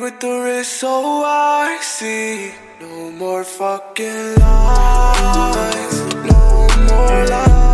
with the wrist so icy. No more fucking lies, no more lies.